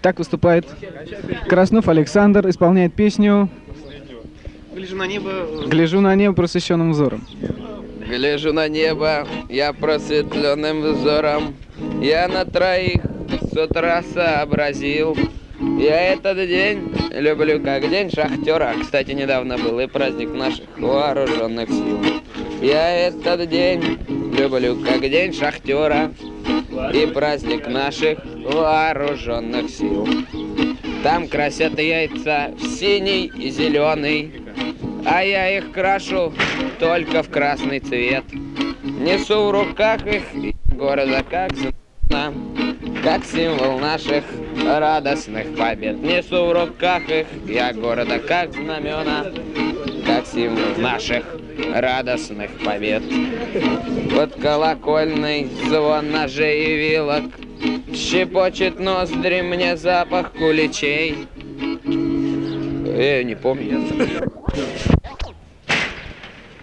Так выступает Краснов Александр, исполняет песню Гляжу на небо. «Гляжу на небо просвещенным взором». Гляжу на небо, я просветленным взором. Я на троих с утра сообразил. Я этот день люблю как день шахтера. Кстати, недавно был и праздник наших вооруженных сил. Я этот день люблю как день шахтера и праздник наших вооруженных сил. Там красят яйца в синий и зеленый, а я их крашу только в красный цвет. Несу в руках их города как знамена, как символ наших радостных побед. Несу в руках их я города как знамена, как символ наших радостных побед. Под колокольный звон ножей и вилок щепочет ноздри мне запах куличей. Я не помню.